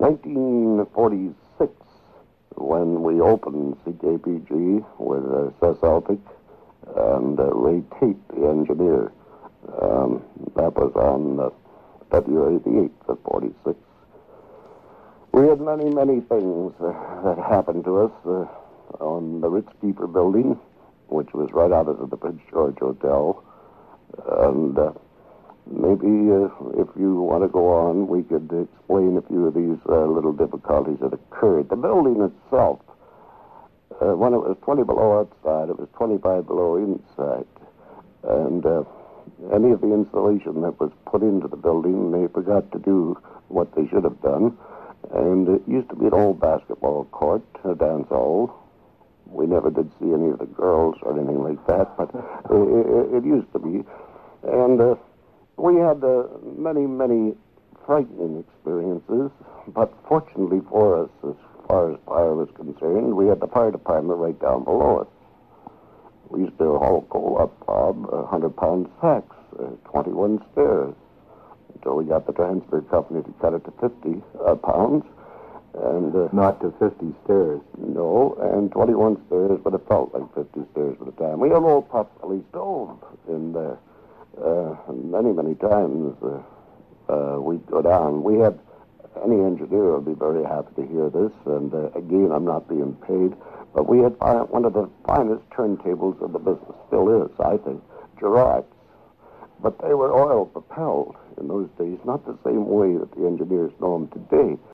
1946, when we opened CKPG with Seth Elphick and Ray Tate, the engineer. That was on February the 8th of 46. We had many, many things that happened to us on the Ritz Keeper building, which was right opposite the Prince George Hotel. And maybe if you want to go on, we could explain a few of these little difficulties that occurred. The building itself, when it was 20 below outside, it was 25 below inside. And any of the insulation that was put into the building, they forgot to do what they should have done. And it used to be an old basketball court, a dance hall. We never did see any of the girls or anything like that, but it used to be. And we had many, many frightening experiences, but fortunately for us, as far as fire was concerned, we had the fire department right down below us. We used to haul coal up, Bob, 100-pound sacks, 21 stairs, until we got the transfer company to cut it to 50 pounds. And not to 50 stairs. No, and 21 stairs, but it felt like 50 stairs at the time. We had an old pot-belly stove in there. Many, many times we'd go down. We had, any engineer would be very happy to hear this, and again, I'm not being paid, but we had one of the finest turntables in the business, still is, I think, Gerard's. But they were oil-propelled in those days, not the same way that the engineers know them today.